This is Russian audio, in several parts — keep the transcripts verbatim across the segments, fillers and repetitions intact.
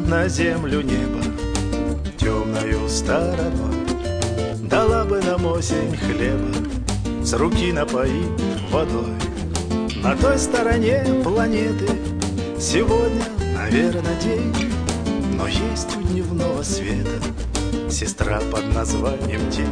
на землю небо темною стороной. Дала бы нам осень хлеба, с руки напоит водой. На той стороне планеты сегодня, наверное, день, но есть у дневного света сестра под названием тень.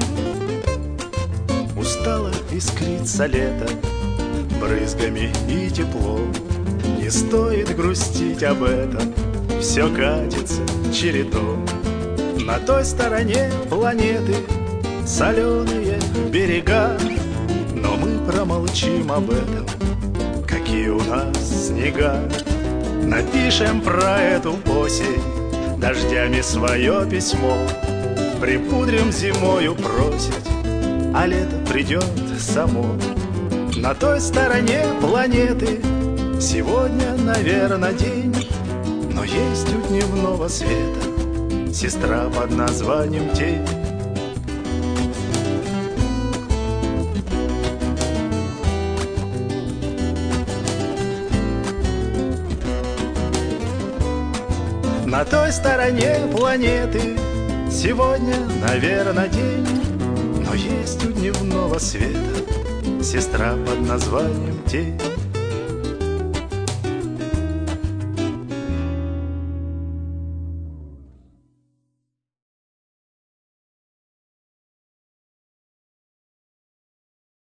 Устало искрится лето брызгами и теплом, не стоит грустить об этом, все катится чередом. На той стороне планеты соленые берега, но мы промолчим об этом, какие у нас снега. Напишем про эту осень дождями свое письмо, припудрим зимою просить, а лето придет само. На той стороне планеты сегодня, наверное, день, но есть у дневного света сестра под названием тень. На той стороне планеты сегодня, наверное, день, но есть у дневного света сестра под названием тень.